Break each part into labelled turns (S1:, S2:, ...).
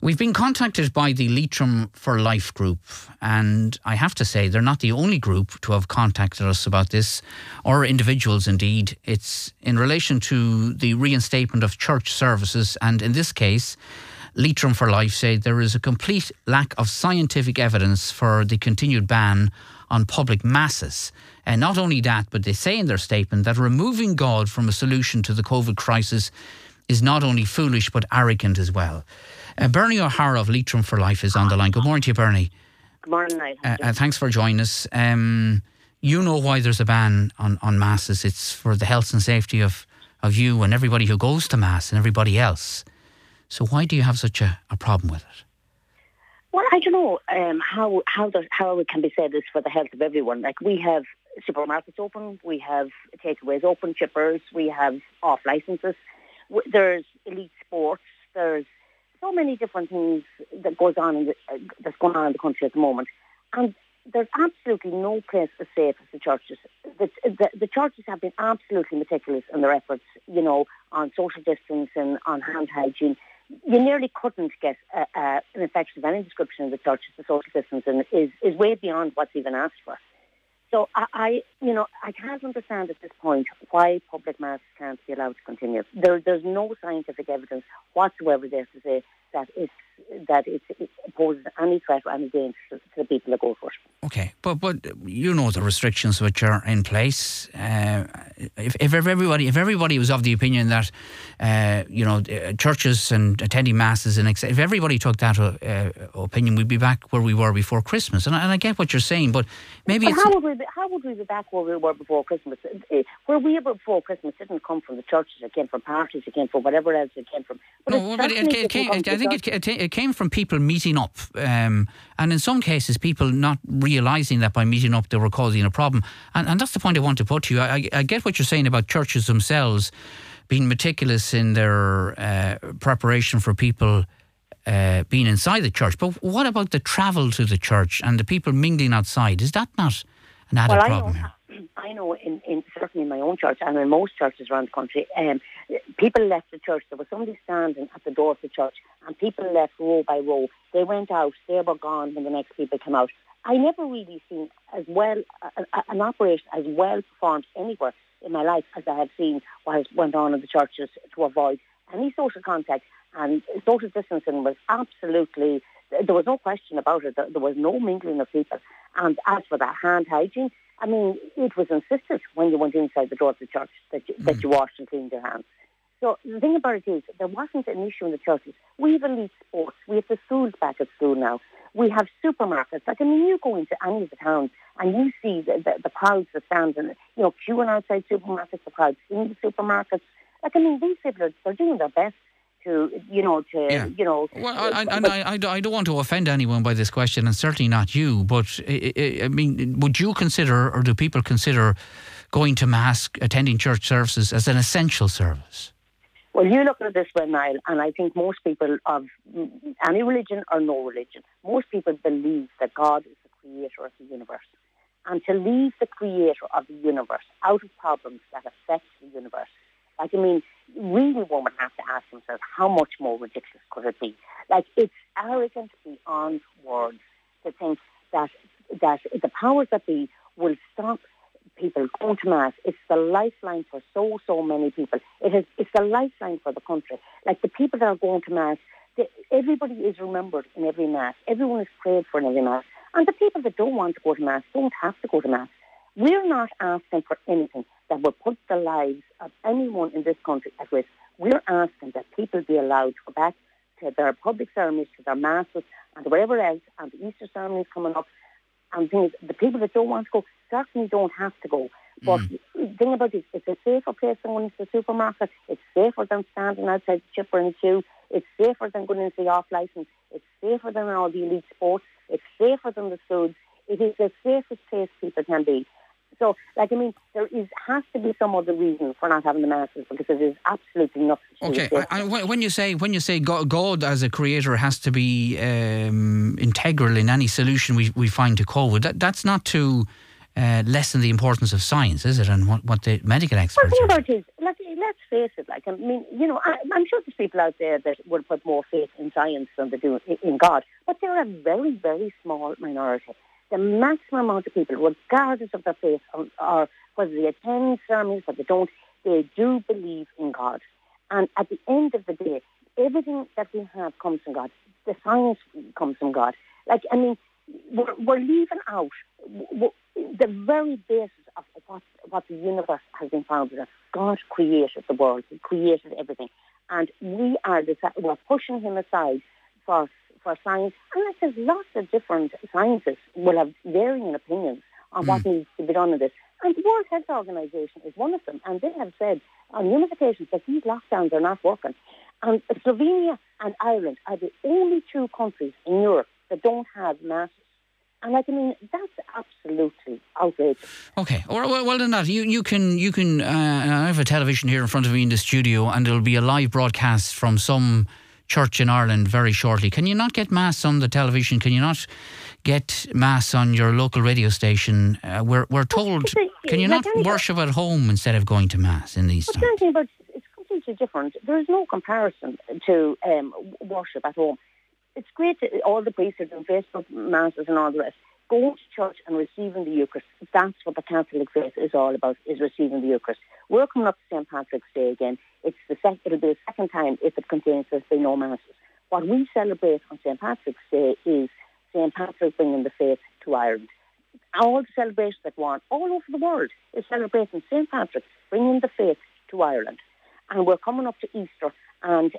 S1: We've been contacted by the Leitrim for Life group, and I have to say they're not the only group to have contacted us about this, or individuals indeed. It's in relation to the reinstatement of church services, and in this case, Leitrim for Life say there is a complete lack of scientific evidence for the continued ban on public masses. And not only that, but they say in their statement that removing God from a solution to the COVID crisis is not only foolish but arrogant as well. Bernie O'Hara of Leitrim for Life is on the line. Good morning to you, Bernie.
S2: Good morning, Niall.
S1: Thanks for joining us. You know why there's a ban on masses. It's for the health and safety of you and everybody who goes to mass and everybody else. So why do you have such a problem with it?
S2: Well, I don't know how it can be said it's for the health of everyone. Like, we have supermarkets open, we have takeaways open, chippers, we have off licences, there's elite sports, there's so many different things that that's going on in the country at the moment. And there's absolutely no place as safe as the churches. The churches have been absolutely meticulous in their efforts, on social distancing, on hand hygiene. You nearly couldn't get an infection of any description in the churches. The social distancing is way beyond what's even asked for. So I can't understand at this point why public mass can't be allowed to continue. There's no scientific evidence whatsoever there to say that it poses any threat or any danger to the people that go for it.
S1: Okay, but you know the restrictions which are in place. If everybody was of the opinion that churches and attending masses if everybody took that opinion, we'd be back where we were before Christmas. And I get what you're saying, but maybe
S2: how would we be back where we were before Christmas? Where we were before Christmas didn't come from the churches. It came from parties. It came from whatever else it came from.
S1: It came from people meeting up, and in some cases, people not realising that by meeting up they were causing a problem. And that's the point I want to put to you. I get what you're saying about churches themselves being meticulous in their preparation for people being inside the church. But what about the travel to the church and the people mingling outside? Is that not an added problem here?
S2: I know certainly in my own church and in most churches around the country, people left the church. There was somebody standing at the door of the church and people left row by row. They went out, they were gone when the next people came out. I never really seen as well an operation as well performed anywhere in my life as I have seen what went on in the churches to avoid any social contact, and social distancing was absolutely, there was no question about it. There was no mingling of people. And as for that hand hygiene, I mean, it was insisted when you went inside the door of the church that you washed and cleaned your hands. So the thing about it is, there wasn't an issue in the churches. We have elite sports. We have the schools back at school now. We have supermarkets. Like, I mean, you go into any of the towns and you see the crowds that stand and, queuing outside supermarkets, the crowds in the supermarkets. Like, I mean, these people, they're doing their best to. Well,
S1: I don't want to offend anyone by this question, and certainly not you, but I mean, would you consider, or do people consider, going to mass, attending church services as an essential service?
S2: Well, you look at it this way, Niall, and I think most people of any religion or no religion, most people believe that God is the creator of the universe. And to leave the creator of the universe out of problems that affect the universe, like, I mean, really one would have to ask themselves, how much more ridiculous could it be? Like, it's arrogant beyond words to think that the powers that be will stop people going to mass. It's the lifeline for so many people. It's the lifeline for the country. Like, the people that are going to mass, everybody is remembered in every mass. Everyone is prayed for in every mass. And the people that don't want to go to mass don't have to go to mass. We're not asking for anything that will put the lives of anyone in this country at risk. We're asking that people be allowed to go back to their public ceremonies, to their masses, and whatever else, and the Easter ceremonies coming up. And things, the people that don't want to go certainly don't have to go. But the thing about it, it's a safer place than going into the supermarket. It's safer than standing outside the chipper in the queue. It's safer than going into the off-licence. It's safer than all the elite sports. It's safer than the schools. It is the safest place people can be. So, like, I mean, has to be some other reason for not having the masses, because it is absolutely nothing to do with
S1: it. When you say God as a creator has to be integral in any solution we find to COVID, that's not to lessen the importance of science, is it, and what the medical experts
S2: are?
S1: Well,
S2: let's face it. Like, I mean, I'm sure there's people out there that would put more faith in science than they do in God, but they're a very, very small minority. The maximum amount of people, regardless of their faith or whether they attend ceremonies or they don't, they do believe in God. And at the end of the day, everything that we have comes from God. The science comes from God. Like, I mean, we're leaving out the very basis of what the universe has been founded on. God created the world. He created everything. And we're pushing him aside for science. And like, there's lots of different scientists will have varying opinions on what needs to be done in this. And the World Health Organization is one of them. And they have said on numerous occasions that these lockdowns are not working. And Slovenia and Ireland are the only two countries in Europe that don't have masks. And I mean, that's absolutely outrageous.
S1: Okay. Well, then that you can. I have a television here in front of me in the studio, and there'll be a live broadcast from some church in Ireland very shortly. Can you not get mass on the television? Can you not get mass on your local radio station? We're told. Can you not worship at home instead of going to mass in these times?
S2: But it's completely different. There is no comparison to worship at home. It's great that all the priests are doing Facebook masses and all the rest. Going to church and receiving the Eucharist, that's what the Catholic faith is all about, is receiving the Eucharist. We're coming up to St. Patrick's Day again. It'll be the second time if it continues there's been no masses. What we celebrate on St. Patrick's Day is St. Patrick bringing the faith to Ireland. All the celebrations that go on all over the world is celebrating St. Patrick bringing the faith to Ireland. And we're coming up to Easter, and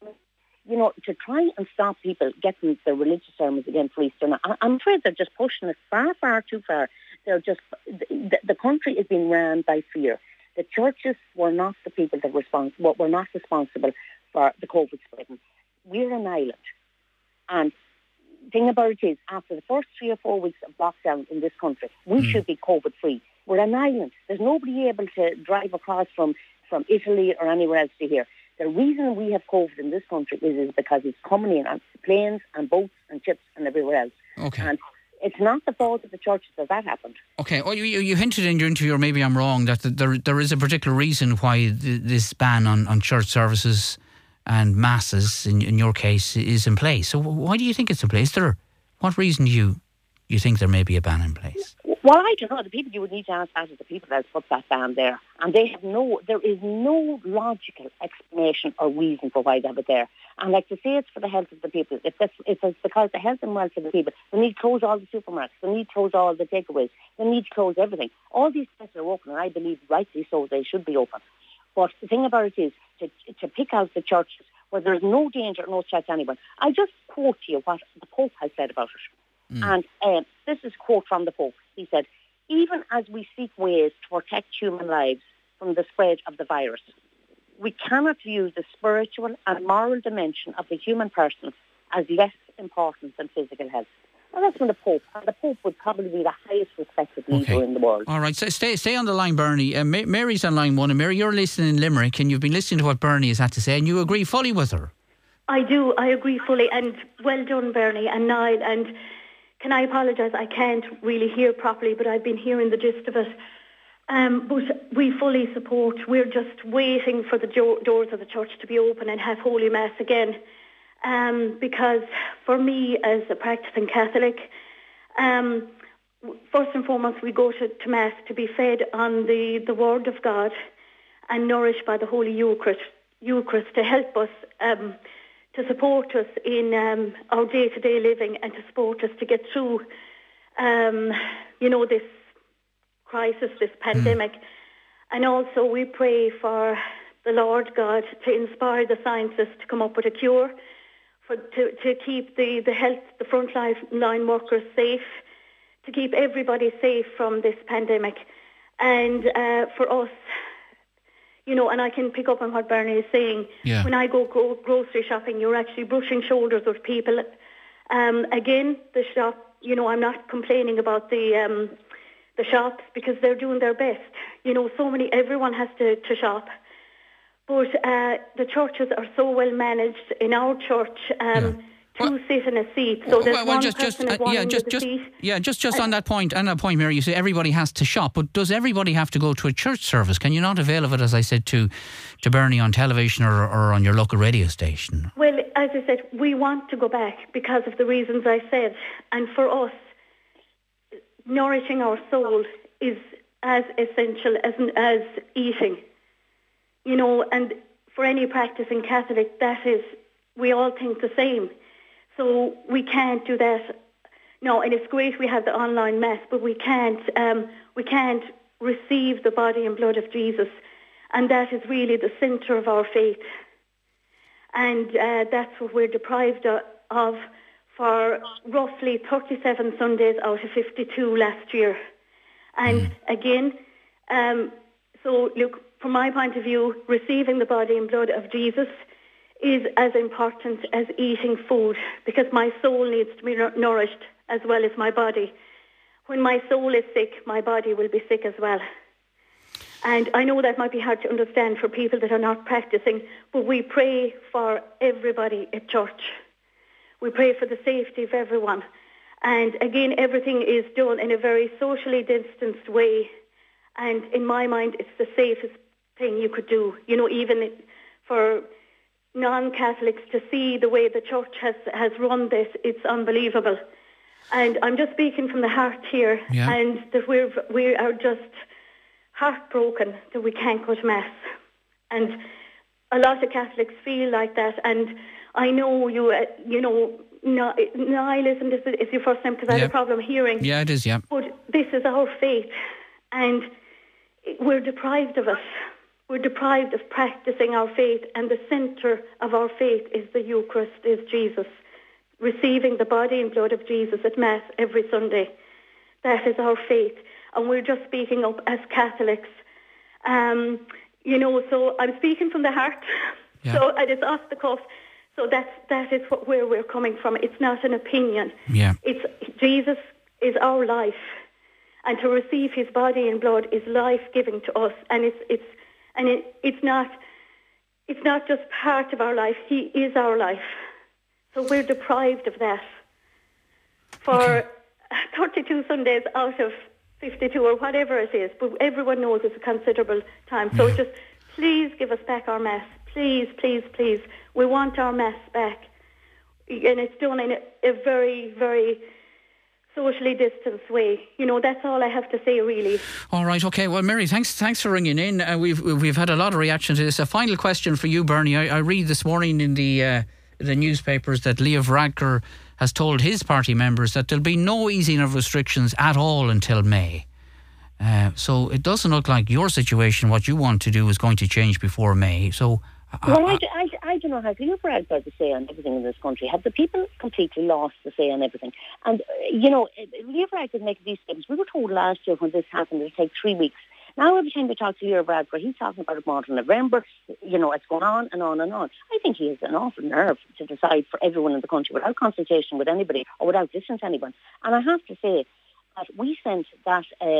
S2: to try and stop people getting their religious ceremonies again for Easter. Now, I'm afraid they're just pushing it far, far too far. They're just the country is being ran by fear. The churches were not the people that were not responsible for the COVID spreading. We're an island, and the thing about it is, after the first 3 or 4 weeks of lockdown in this country, we should be COVID free. We're an island. There's nobody able to drive across from Italy or anywhere else to here. The reason we have COVID in this country is because it's coming in on planes and boats and ships and everywhere else.
S1: Okay.
S2: And it's not the fault of the churches that happened.
S1: Okay. Well, you hinted in your interview, or maybe I'm wrong, that there is a particular reason why this ban on church services and masses, in your case, is in place. So why do you think it's in place? What reason do you think there may be a ban in place?
S2: Well, I don't know. The people you would need to ask that are the people that put that ban there. And there is no logical explanation or reason for why they have it there. And like to say it's for the health of the people, if it's because the health and welfare of the people, they need to close all the supermarkets, they need to close all the takeaways, they need to close everything. All these places are open, and I believe rightly so they should be open. But the thing about it is to pick out the churches where there's no danger, no threat to anyone. I'll just quote to you what the Pope has said about it. And this is a quote from the Pope. He said, "Even as we seek ways to protect human lives from the spread of the virus, we cannot view the spiritual and moral dimension of the human person as less important than physical health." Well, that's from the Pope. And the Pope would probably be the highest respected leader in the world.
S1: All right, so stay on the line, Bernie. Mary's on line one. And Mary, you're listening in Limerick, and you've been listening to what Bernie has had to say, and you agree fully with her.
S3: I do. I agree fully. And well done, Bernie and Niall. And can I apologise? I can't really hear properly, but I've been hearing the gist of it. But we fully support. We're just waiting for the doors of the church to be open and have Holy Mass again. Because for me, as a practicing Catholic, first and foremost, we go to Mass to be fed on the Word of God and nourished by the Holy Eucharist to help us, to support us in our day-to-day living and to support us to get through, this crisis, this pandemic. And also we pray for the Lord God to inspire the scientists to come up with a cure, to keep the health, the frontline workers safe, to keep everybody safe from this pandemic. And for us, and I can pick up on what Bernie is saying.
S1: Yeah.
S3: When I go grocery shopping, you're actually brushing shoulders with people. Again, the shop, I'm not complaining about the shops because they're doing their best. Everyone has to shop. But the churches are so well managed. In our church, two sit in a seat. So there's one person at one end of the seat.
S1: Yeah, just on that point, Mary, you say everybody has to shop, but does everybody have to go to a church service? Can you not avail of it, as I said, to Bernie on television or on your local radio station?
S3: Well, as I said, we want to go back because of the reasons I said. And for us, nourishing our soul is as essential as eating. You know, and for any practicing Catholic, that is, we all think the same. So we can't do that. No, and it's great we have the online mass, but we can't receive the body and blood of Jesus. And that is really the centre of our faith. And that's what we're deprived of for roughly 37 Sundays out of 52 last year. And again, so look, from my point of view, receiving the body and blood of Jesus is as important as eating food, because my soul needs to be nourished as well as my body. When my soul is sick, my body will be sick as well. And I know that might be hard to understand for people that are not practicing, but we pray for everybody at church. We pray for the safety of everyone. And again, everything is done in a very socially distanced way. And in my mind, it's the safest thing you could do. You know, even for non-Catholics to see the way the church has run this, it's unbelievable. And I'm just speaking from the heart here, and that we are just heartbroken that we can't go to Mass. And a lot of Catholics feel like that. And I know nihilism is your first name, because I had a problem hearing.
S1: Yeah, it is, yeah.
S3: But this is our faith, and we're deprived of it. We're deprived of practicing our faith, and the centre of our faith is the Eucharist, is Jesus. Receiving the body and blood of Jesus at Mass every Sunday. That is our faith. And we're just speaking up as Catholics. So I'm speaking from the heart. Yeah. So it's off the cuff. So that is where we're coming from. It's not an opinion.
S1: Yeah.
S3: Jesus is our life. And to receive his body and blood is life-giving to us. And it's not just part of our life. He is our life. So we're deprived of that for 32 Sundays out of 52 or whatever it is. But everyone knows it's a considerable time. So just please give us back our Mass. Please, please, please. We want our Mass back. And it's done in a very, very socially distanced way. You know, that's all I have to say, really.
S1: All right, okay. Well, Mary, thanks for ringing in. We've had a lot of reaction to this. A final question for you, Bernie. I read this morning in the newspapers that Leo Varadkar has told his party members that there'll be no easing of restrictions at all until May. So it doesn't look like your situation, what you want to do, is going to change before May. So
S2: I don't know how Leo Varadkar got the say on everything in this country. Have the people completely lost the say on everything? And, Leo Varadkar making these statements. We were told last year when this happened it would take 3 weeks. Now every time we talk to Leo Varadkar, he's talking about it more in November. It's going on and on and on. I think he has an awful nerve to decide for everyone in the country without consultation with anybody or without listening to anyone. And I have to say that we sent that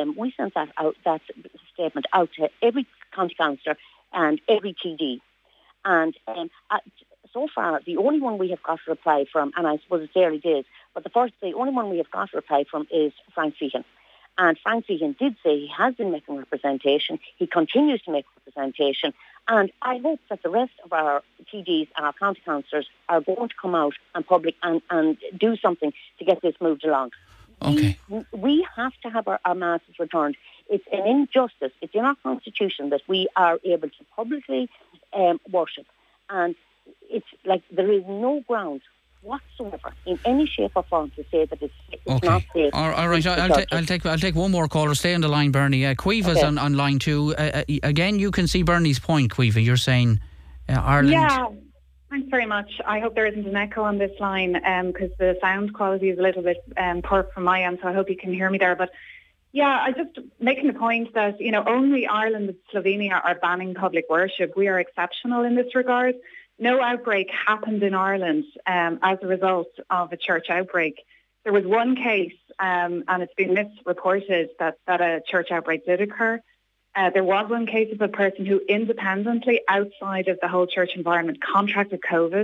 S2: statement out to every county councillor and every TD. And so far, the only one we have got a reply from, and I suppose it's early days, but the only one we have got a reply from is Frank Feehan. And Frank Feehan did say he has been making representation. He continues to make representation. And I hope that the rest of our TDs and our county councillors are going to come out and public and do something to get this moved along.
S1: Okay.
S2: We have to have our masses returned. It's an injustice. It's in our constitution that we are able to publicly worship. And it's like there is no ground whatsoever in any shape or form to say that it's not safe.
S1: All right, I'll take one more caller. Stay on the line, Bernie. Cueva's on line 2. Again, you can see Bernie's point, Cueva. You're saying Ireland...
S4: Yeah, thanks very much. I hope there isn't an echo on this line because the sound quality is a little bit poor from my end, so I hope you can hear me there. But yeah, I just making the point that, only Ireland and Slovenia are banning public worship. We are exceptional in this regard. No outbreak happened in Ireland as a result of a church outbreak. There was one case, and it's been misreported that a church outbreak did occur. There was one case of a person who independently, outside of the whole church environment, contracted COVID.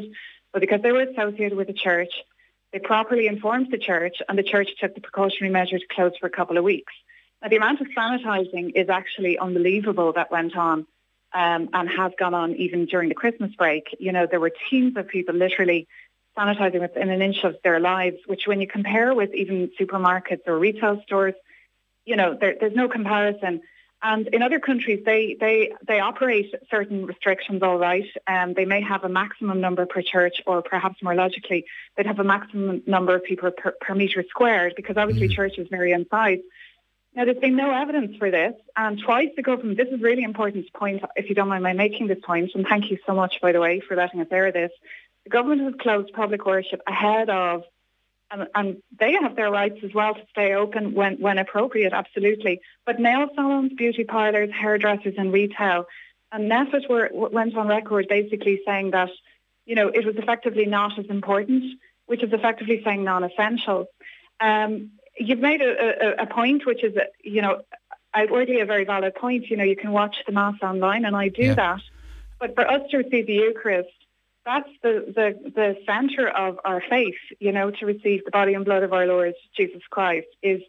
S4: But because they were associated with the church, they properly informed the church, and the church took the precautionary measure to close for a couple of weeks. Now, the amount of sanitising is actually unbelievable that went on, and has gone on even during the Christmas break. You know, there were teams of people literally sanitising within an inch of their lives, which when you compare with even supermarkets or retail stores, you know, there's no comparison. And in other countries, they operate certain restrictions, all right. They may have a maximum number per church, or perhaps more logically, they'd have a maximum number of people per metre squared, because obviously churches vary in size. Now, there's been no evidence for this, and twice the government, this is a really important point, if you don't mind my making this point, and thank you so much, by the way, for letting us air this. The government has closed public worship ahead of, and they have their rights as well to stay open when appropriate, absolutely. But nail salons, beauty parlours, hairdressers and retail, and NPHET went on record basically saying that, you know, it was effectively not as important, which is effectively saying non-essential. You've made a point which is, you know, outwardly a very valid point. You know, you can watch the Mass online, and I do that. But for us to receive the Eucharist, that's the centre of our faith, you know, to receive the body and blood of our Lord Jesus Christ. There's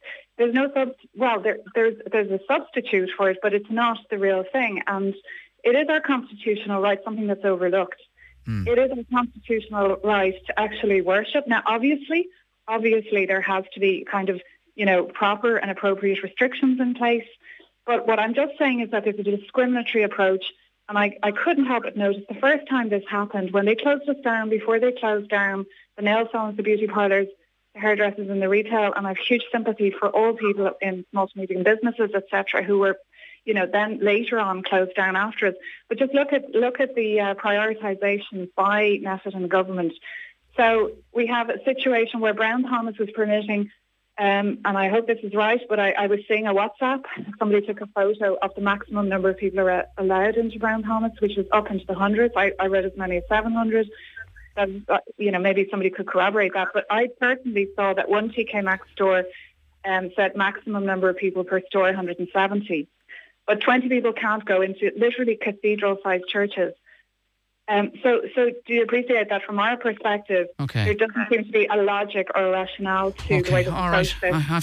S4: a substitute for it, but it's not the real thing. And it is our constitutional right, something that's overlooked. It is our constitutional right to actually worship. Now, obviously there has to be kind of, you know, proper and appropriate restrictions in place. But what I'm just saying is that there's a discriminatory approach. And I couldn't help but notice the first time this happened, when they closed us down, before they closed down the nail salons, the beauty parlours, the hairdressers and the retail, and I have huge sympathy for all people in small to medium businesses, etc., who were, you know, then later on closed down after us. But just look at the prioritisation by NPHET and the government. So we have a situation where Brown Thomas was permitting, and I hope this is right, but I was seeing a WhatsApp. Somebody took a photo of the maximum number of people are allowed into Brown Thomas, which was up into the hundreds. I read as many as 700. You know, maybe somebody could corroborate that. But I personally saw that one TK Maxx store said maximum number of people per store, 170. But 20 people can't go into literally cathedral-sized churches. So do you appreciate that from our perspective? There doesn't seem to be a logic or a rationale to the way that
S1: all right. I have